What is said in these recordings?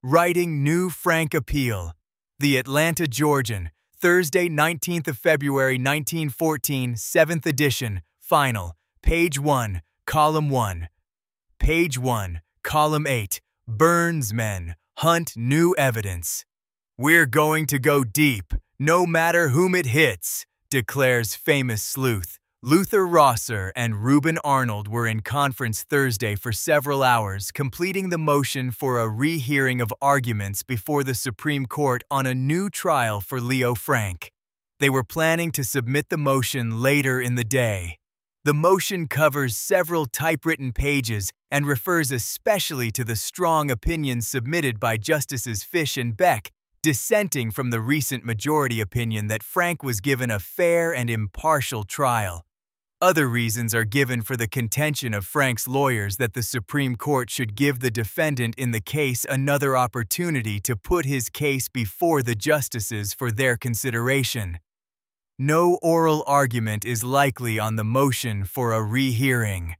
Writing New Frank Appeal. The Atlanta Georgian, Thursday, 19th of February, 1914, 7th edition, final, page 1, column 1. Page 1, column 8, Burns Men, hunt new evidence. "We're going to go deep, no matter whom it hits," declares famous sleuth. Luther Rosser and Reuben Arnold were in conference Thursday for several hours, completing the motion for a rehearing of arguments before the Supreme Court on a new trial for Leo Frank. They were planning to submit the motion later in the day. The motion covers several typewritten pages and refers especially to the strong opinions submitted by Justices Fish and Beck, dissenting from the recent majority opinion that Frank was given a fair and impartial trial. Other reasons are given for the contention of Frank's lawyers that the Supreme Court should give the defendant in the case another opportunity to put his case before the justices for their consideration. No oral argument is likely on the motion for a rehearing.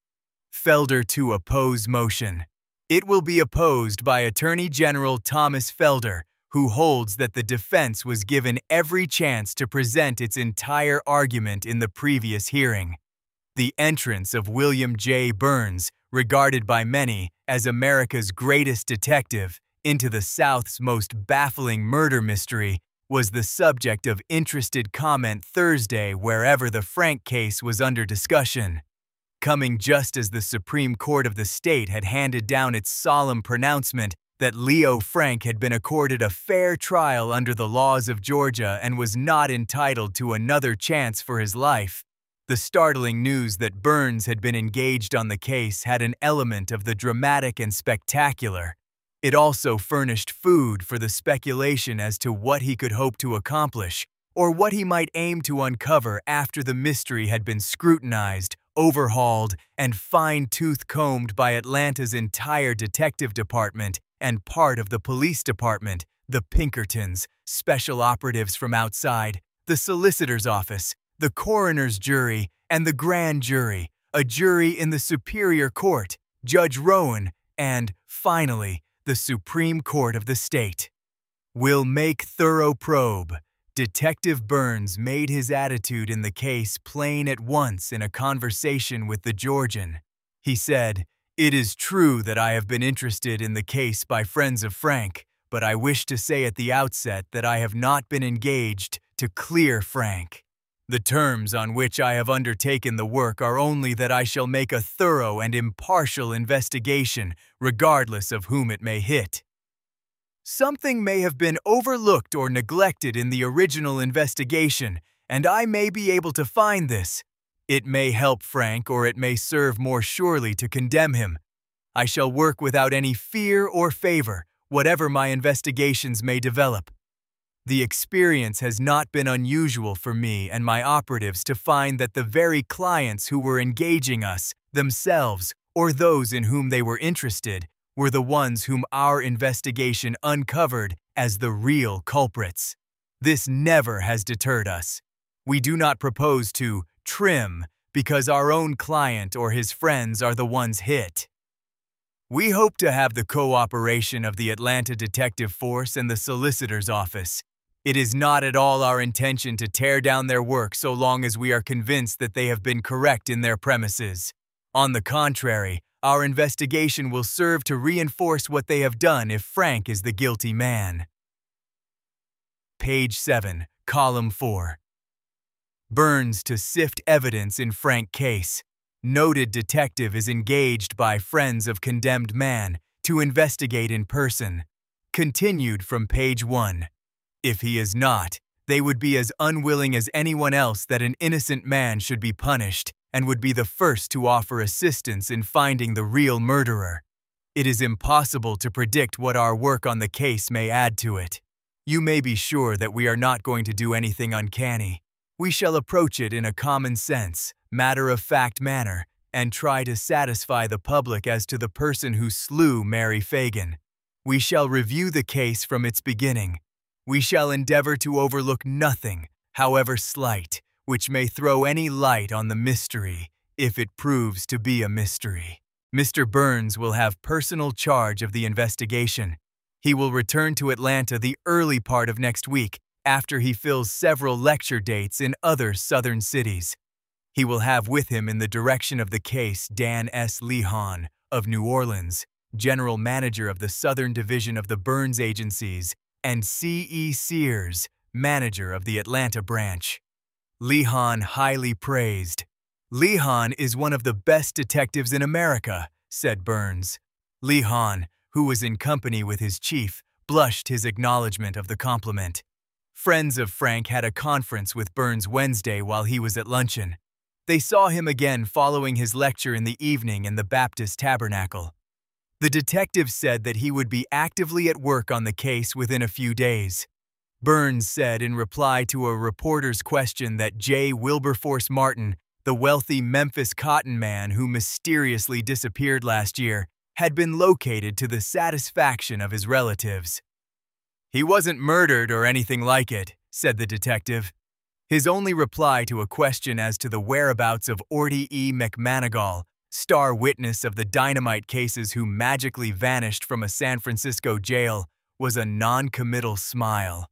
Felder to oppose motion. It will be opposed by Attorney General Thomas Felder, who holds that the defense was given every chance to present its entire argument in the previous hearing. The entrance of William J. Burns, regarded by many as America's greatest detective, into the South's most baffling murder mystery, was the subject of interested comment Thursday wherever the Frank case was under discussion. Coming just as the Supreme Court of the state had handed down its solemn pronouncement that Leo Frank had been accorded a fair trial under the laws of Georgia and was not entitled to another chance for his life. The startling news that Burns had been engaged on the case had an element of the dramatic and spectacular. It also furnished food for the speculation as to what he could hope to accomplish, or what he might aim to uncover after the mystery had been scrutinized, overhauled, and fine-tooth combed by Atlanta's entire detective department and part of the police department, the Pinkertons, special operatives from outside, the solicitor's office, the coroner's jury, and the grand jury, a jury in the Superior Court, Judge Rowan, and, finally, the Supreme Court of the state. "Will make thorough probe." Detective Burns made his attitude in the case plain at once in a conversation with the Georgian. He said, "It is true that I have been interested in the case by friends of Frank, but I wish to say at the outset that I have not been engaged to clear Frank. The terms on which I have undertaken the work are only that I shall make a thorough and impartial investigation, regardless of whom it may hit. Something may have been overlooked or neglected in the original investigation, and I may be able to find this. It may help Frank, or it may serve more surely to condemn him. I shall work without any fear or favor, whatever my investigations may develop. The experience has not been unusual for me and my operatives to find that the very clients who were engaging us, themselves, or those in whom they were interested, were the ones whom our investigation uncovered as the real culprits. This never has deterred us. We do not propose to trim because our own client or his friends are the ones hit. We hope to have the cooperation of the Atlanta Detective Force and the Solicitor's Office. It is not at all our intention to tear down their work so long as we are convinced that they have been correct in their premises. On the contrary, our investigation will serve to reinforce what they have done if Frank is the guilty man." Page 7, column 4. Burns to sift evidence in Frank case. Noted detective is engaged by friends of condemned man to investigate in person. Continued from page 1. If he is not, they would be as unwilling as anyone else that an innocent man should be punished, and would be the first to offer assistance in finding the real murderer. It is impossible to predict what our work on the case may add to it. You may be sure that we are not going to do anything uncanny. We shall approach it in a common-sense, matter-of-fact manner, and try to satisfy the public as to the person who slew Mary Fagan. We shall review the case from its beginning. We shall endeavor to overlook nothing, however slight, which may throw any light on the mystery, if it proves to be a mystery. Mr. Burns will have personal charge of the investigation. He will return to Atlanta the early part of next week after he fills several lecture dates in other southern cities. He will have with him in the direction of the case Dan S. Lehon of New Orleans, General Manager of the Southern Division of the Burns Agencies, and C.E. Sears, Manager of the Atlanta branch. Lehon highly praised. "Lehon is one of the best detectives in America," said Burns. Lehon, who was in company with his chief, blushed his acknowledgement of the compliment. Friends of Frank had a conference with Burns Wednesday while he was at luncheon. They saw him again following his lecture in the evening in the Baptist Tabernacle. The detective said that he would be actively at work on the case within a few days. Burns said in reply to a reporter's question that J. Wilberforce Martin, the wealthy Memphis cotton man who mysteriously disappeared last year, had been located to the satisfaction of his relatives. "He wasn't murdered or anything like it," said the detective. His only reply to a question as to the whereabouts of Orty E. McManigal, star witness of the dynamite cases who magically vanished from a San Francisco jail, was a non-committal smile.